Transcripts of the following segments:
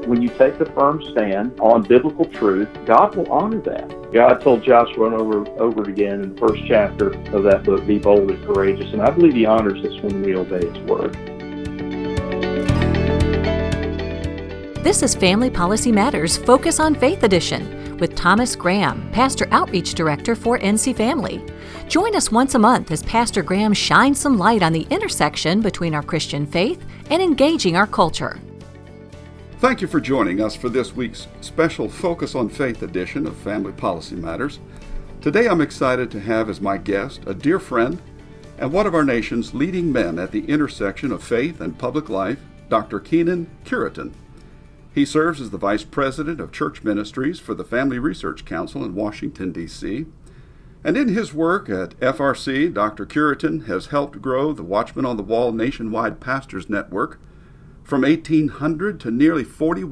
When you take a firm stand on biblical truth, God will honor that. God told Joshua over again in the first chapter of that book, be bold and courageous, and I believe he honors us when we obey his word. This is Family Policy Matters Focus on Faith Edition with Thomas Graham, Pastor Outreach Director for NC Family. Join us once a month as Pastor Graham shines some light on the intersection between our Christian faith and engaging our culture. Thank you for joining us for this week's special Focus on Faith edition of Family Policy Matters. Today I'm excited to have as my guest a dear friend and one of our nation's leading men at the intersection of faith and public life, Dr. Keenan Curitan. He serves as the Vice President of Church Ministries for the Family Research Council in Washington, D.C. And in his work at FRC, Dr. Curitan has helped grow the Watchman on the Wall nationwide pastors network from 1,800 to nearly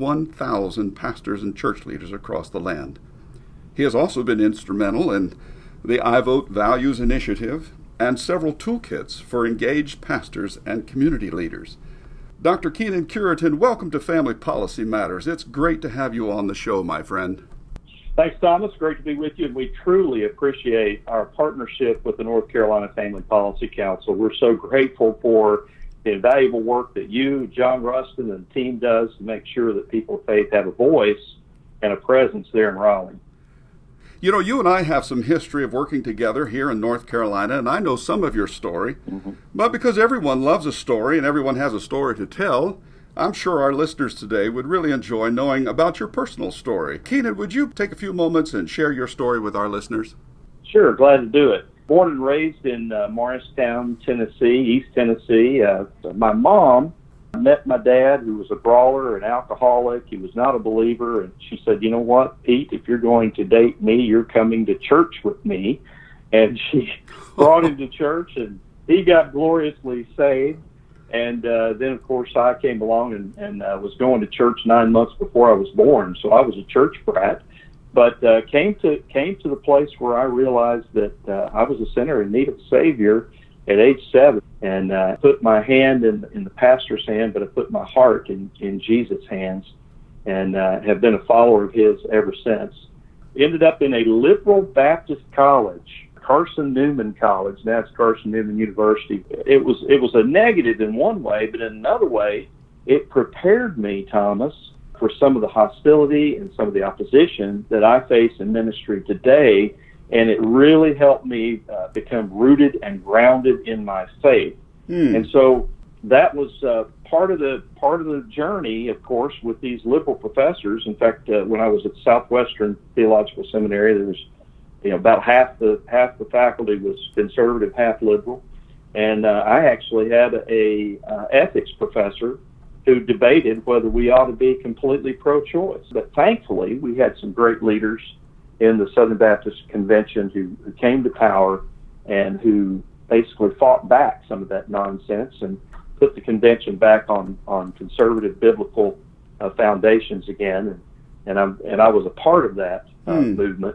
41,000 pastors and church leaders across the land. He has also been instrumental in the I Vote Values Initiative and several toolkits for engaged pastors and community leaders. Dr. Keenan Curitan, welcome to Family Policy Matters. It's great to have you on the show, my friend. Thanks, Thomas. Great to be with you, and we truly appreciate our partnership with the North Carolina Family Policy Council. We're so grateful for the invaluable work that you, John Rustin, and the team does to make sure that people of faith have a voice and a presence there in Raleigh. You know, you and I have some history of working together here in North Carolina, and I know some of your story. But because everyone loves a story and everyone has a story to tell, I'm sure our listeners today would really enjoy knowing about your personal story. Keenan, would you take a few moments and share your story with our listeners? Sure, glad to do it. Born and raised in Morristown, Tennessee, East Tennessee. My mom met my dad, who was a brawler, an alcoholic. He was not a believer. And she said, you know what, Pete, if you're going to date me, you're coming to church with me. And she brought him to church, and he got gloriously saved. And then, of course, I came along and was going to church 9 months before I was born. So I was a church brat. But came to the place where I realized that I was a sinner in need of a Savior at age 7, and put my hand in the pastor's hand, but I put my heart in Jesus' hands, and have been a follower of his ever since. Ended up in a liberal Baptist college, Carson Newman College. Now it's Carson Newman University. It was a negative in one way, but in another way, it prepared me, Thomas, for some of the hostility and some of the opposition that I face in ministry today, and it really helped me become rooted and grounded in my faith. And so that was part of the journey, of course, with these liberal professors. In fact, when I was at Southwestern Theological Seminary, there was about half the faculty was conservative, half liberal, and I actually had a ethics professor who debated whether we ought to be completely pro-choice. But thankfully, we had some great leaders in the Southern Baptist Convention who came to power and who basically fought back some of that nonsense and put the convention back on conservative biblical foundations again. And I was a part of that movement.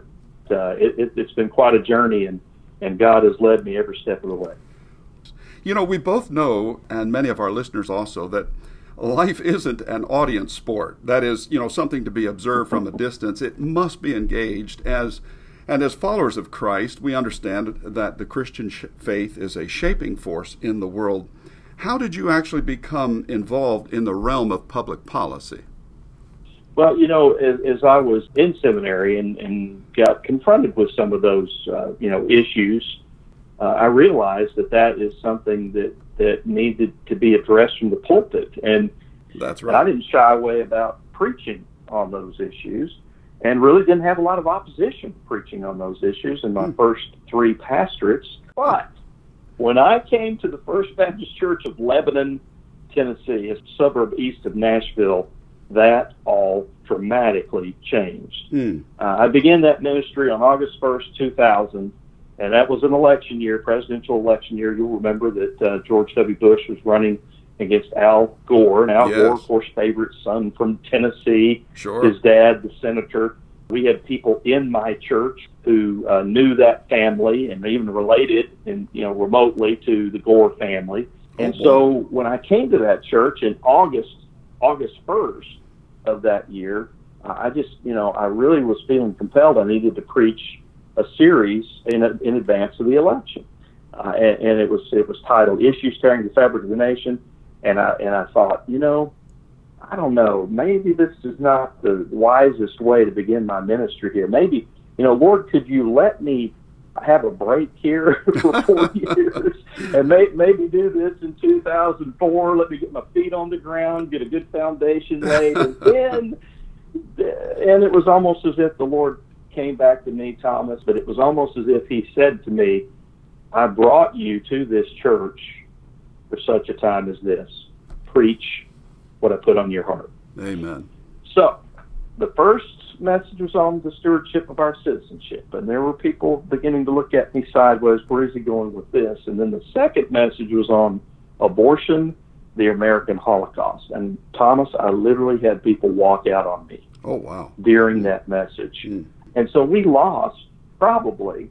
It's been quite a journey, and God has led me every step of the way. You know, we both know, and many of our listeners also, that life isn't an audience sport. That is, something to be observed from a distance. It must be engaged. As followers of Christ, we understand that the Christian faith is a shaping force in the world. How did you actually become involved in the realm of public policy? Well, as I was in seminary and got confronted with some of those, issues, I realized that is something that needed to be addressed from the pulpit. And that's right. I didn't shy away about preaching on those issues, and really didn't have a lot of opposition preaching on those issues in my first 3 pastorates. But when I came to the First Baptist Church of Lebanon, Tennessee, a suburb east of Nashville, that all dramatically changed. I began that ministry on August 1st, 2000, and that was an election year, presidential election year. You'll remember that George W. Bush was running against Al Gore, and Al Gore, of course, favorite son from Tennessee. Sure. His dad, the senator. We had people in my church who knew that family and even related, and remotely to the Gore family. And so when I came to that church in August 1st, of that year, I really was feeling compelled. I needed to preach a series in advance of the election, and it was titled "Issues Tearing the Fabric of the Nation." And I thought, I don't know, maybe this is not the wisest way to begin my ministry here. Maybe, Lord, could you let me have a break here for 4 years and maybe do this in 2004? Let me get my feet on the ground, get a good foundation laid, and it was almost as if the Lord came back to me, Thomas, but it was almost as if he said to me, I brought you to this church for such a time as this. Preach what I put on your heart. Amen. So, the first message was on the stewardship of our citizenship, and there were people beginning to look at me sideways, where is he going with this? And then the second message was on abortion, the American Holocaust. And Thomas, I literally had people walk out on me. Oh, wow. During that message. Mm. And so we lost probably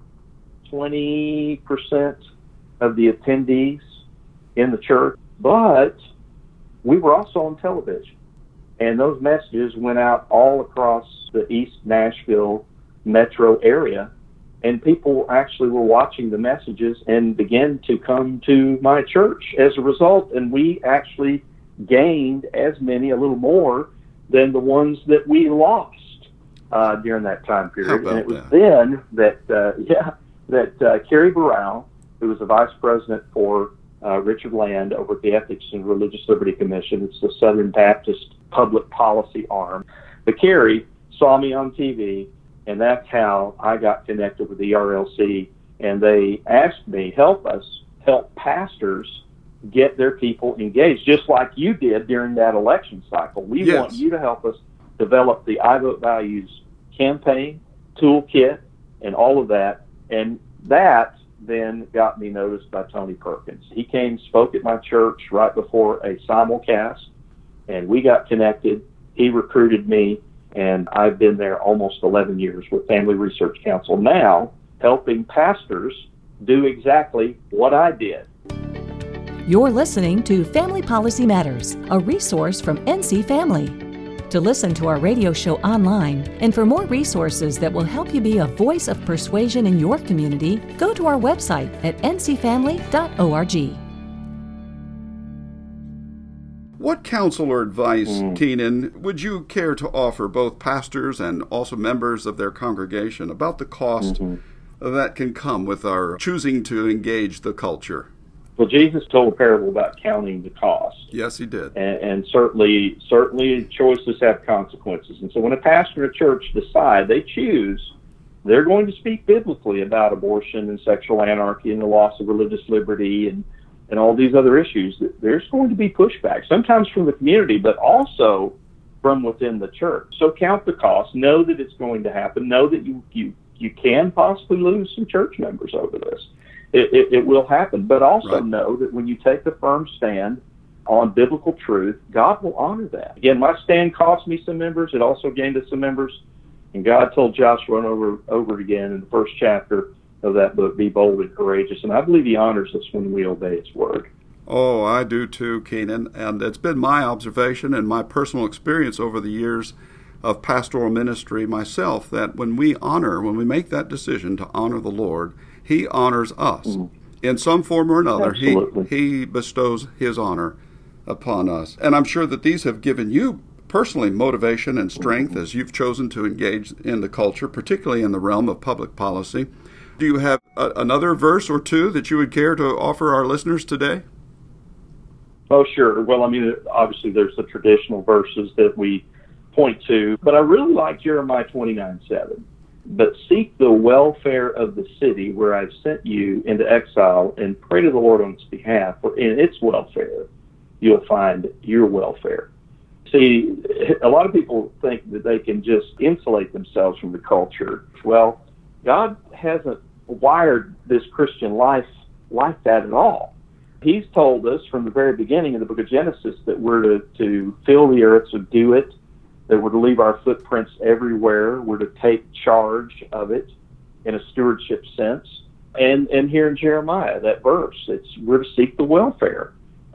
20% of the attendees in the church, but we were also on television. And those messages went out all across the East Nashville metro area, and people actually were watching the messages and began to come to my church as a result, and we actually gained as many, a little more, than the ones that we lost during that time period. And it was then that Carrie Burrell, who was the vice president for Richard Land over at the Ethics and Religious Liberty Commission. It's the Southern Baptist public policy arm. But Carrie saw me on TV, and that's how I got connected with the ERLC. And they asked me, help pastors get their people engaged, just like you did during that election cycle. We want you to help us develop the I Vote Values campaign, toolkit, and all of that. And that then got me noticed by Tony Perkins. He came, spoke at my church right before a simulcast, and we got connected. He recruited me, and I've been there almost 11 years with Family Research Council now, helping pastors do exactly what I did. You're listening to Family Policy Matters, a resource from NC Family. To listen to our radio show online and for more resources that will help you be a voice of persuasion in your community, go to our website at ncfamily.org. What counsel or advice, Keenan, would you care to offer both pastors and also members of their congregation about the cost that can come with our choosing to engage the culture? Well, Jesus told a parable about counting the cost. Yes, he did. And certainly choices have consequences. And so when a pastor and a church decide, they choose, they're going to speak biblically about abortion and sexual anarchy and the loss of religious liberty and all these other issues. There's going to be pushback, sometimes from the community, but also from within the church. So count the cost. Know that it's going to happen. Know that you can possibly lose some church members over this. It will happen, but also know that when you take a firm stand on biblical truth, God will honor that. Again, my stand cost me some members. It also gained us some members. And God told Joshua over again in the first chapter of that book, be bold and courageous. And I believe he honors us when we obey his word. Oh, I do too, Keenan. And it's been my observation and my personal experience over the years of pastoral ministry myself that when we make that decision to honor the Lord, he honors us. In some form or another. He bestows his honor upon us. And I'm sure that these have given you personally motivation and strength as you've chosen to engage in the culture, particularly in the realm of public policy. Do you have another verse or two that you would care to offer our listeners today? Oh, sure. Well, obviously there's the traditional verses that we point to, but I really like Jeremiah 29:7. But seek the welfare of the city where I've sent you into exile, and pray to the Lord on its behalf, for in its welfare you'll find your welfare. See, a lot of people think that they can just insulate themselves from the culture. Well, God hasn't wired this Christian life like that at all. He's told us from the very beginning in the book of Genesis that we're to fill the earth, so do it, that we're to leave our footprints everywhere, we're to take charge of it in a stewardship sense. And here in Jeremiah, that verse, we're to seek the welfare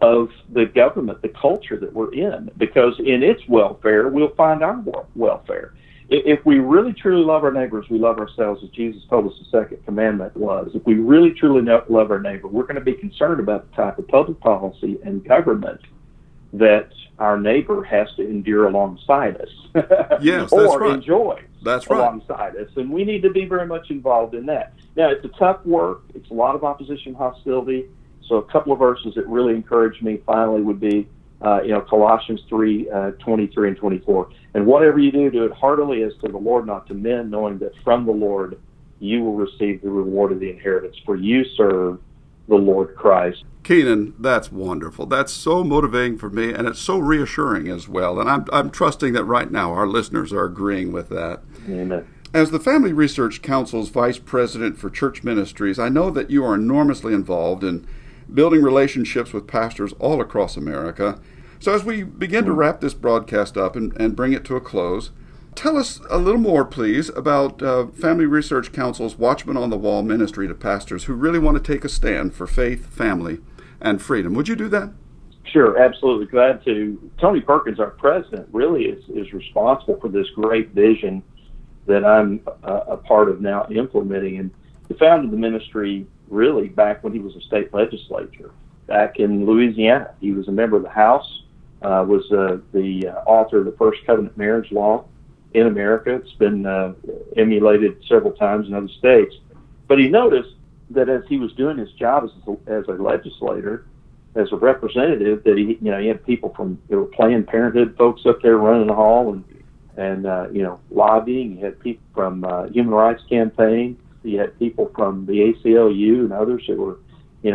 of the government, the culture that we're in, because in its welfare, we'll find our welfare. If we really truly love our neighbors, we love ourselves, as Jesus told us the second commandment was. If we really truly love our neighbor, we're going to be concerned about the type of public policy and government that our neighbor has to endure alongside us. Yes, or that's right. enjoy That's right. alongside us. And we need to be very much involved in that. Now, it's a tough work. It's a lot of opposition, hostility. So a couple of verses that really encourage me finally would be, Colossians 3, 23 and 24. And whatever you do, do it heartily as to the Lord, not to men, knowing that from the Lord you will receive the reward of the inheritance, for you serve the Lord Christ. Keenan, that's wonderful. That's so motivating for me, and it's so reassuring as well. And I'm trusting that right now our listeners are agreeing with that. Amen. As the Family Research Council's Vice President for Church Ministries, I know that you are enormously involved in building relationships with pastors all across America. So as we begin to wrap this broadcast up and bring it to a close, tell us a little more, please, about Family Research Council's Watchman on the Wall ministry to pastors who really want to take a stand for faith, family, and freedom. Would you do that? Sure, absolutely. Glad to. Tony Perkins, our president, really is responsible for this great vision that I'm a part of now implementing. And he founded the ministry really back when he was a state legislator back in Louisiana. He was a member of the House, was the author of the first covenant marriage law in America. It's been emulated several times in other states. But he noticed that as he was doing his job as a legislator, as a representative, that he had people from Planned Parenthood folks up there running the hall and lobbying. He had people from Human Rights Campaign. He had people from the ACLU and others that were,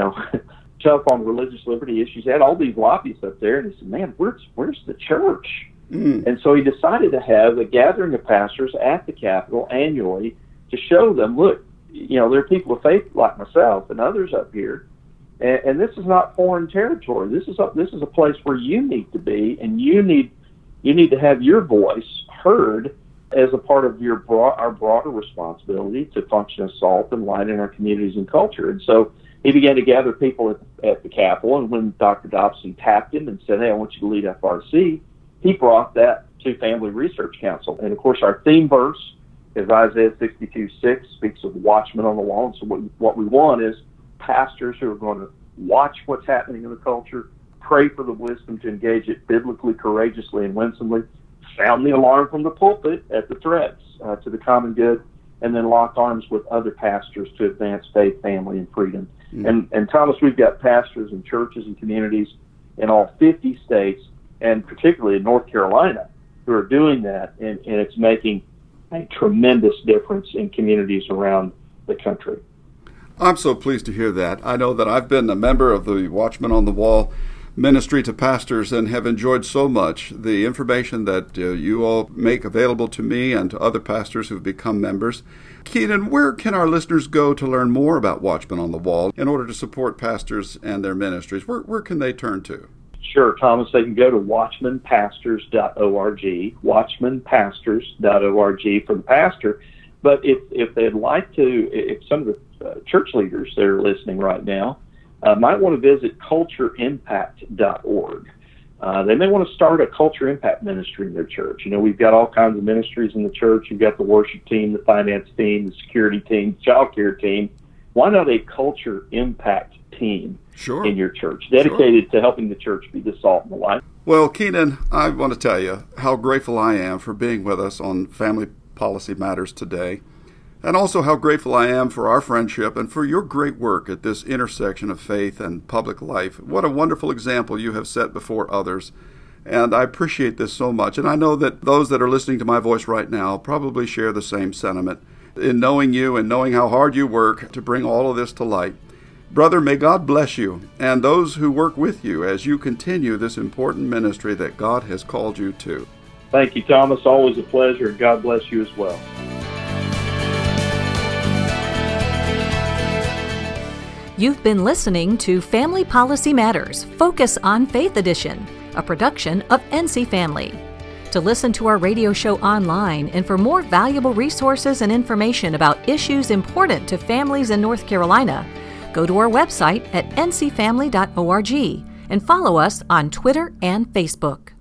tough on religious liberty issues. He had all these lobbyists up there, and he said, "Man, where's the church?" And so he decided to have a gathering of pastors at the Capitol annually to show them, look, there are people of faith like myself and others up here, and this is not foreign territory. This is a place where you need to be, and you need to have your voice heard as a part of our broader responsibility to function as salt and light in our communities and culture. And so he began to gather people at the Capitol, and when Dr. Dobson tapped him and said, "Hey, I want you to lead FRC," he brought that to Family Research Council. And of course, our theme verse is Isaiah 62:6, speaks of watchmen on the wall. And so what we want is pastors who are going to watch what's happening in the culture, pray for the wisdom to engage it biblically, courageously, and winsomely, sound the alarm from the pulpit at the threats to the common good, and then lock arms with other pastors to advance faith, family, and freedom. And Thomas, we've got pastors and churches and communities in all 50 states, and particularly in North Carolina, who are doing that, and it's making a tremendous difference in communities around the country. I'm so pleased to hear that. I know that I've been a member of the Watchman on the Wall ministry to pastors and have enjoyed so much the information that you all make available to me and to other pastors who've become members. Keenan, where can our listeners go to learn more about Watchmen on the Wall in order to support pastors and their ministries? Where can they turn to? Sure, Thomas. They can go to watchmanpastors.org, watchmanpastors.org for the pastor. But if they'd like to, if some of the church leaders that are listening right now might want to visit cultureimpact.org. They may want to start a culture impact ministry in their church. We've got all kinds of ministries in the church. You've got the worship team, the finance team, the security team, the child care team. Why not a culture impact team in your church dedicated to helping the church be the salt and the light? Well, Keenan, I want to tell you how grateful I am for being with us on Family Policy Matters today, and also how grateful I am for our friendship and for your great work at this intersection of faith and public life. What a wonderful example you have set before others, and I appreciate this so much. And I know that those that are listening to my voice right now probably share the same sentiment in knowing you and knowing how hard you work to bring all of this to light. Brother, may God bless you and those who work with you as you continue this important ministry that God has called you to. Thank you, Thomas. Always a pleasure, and God bless you as well. You've been listening to Family Policy Matters, Focus on Faith Edition, a production of NC Family. To listen to our radio show online and for more valuable resources and information about issues important to families in North Carolina, go to our website at ncfamily.org and follow us on Twitter and Facebook.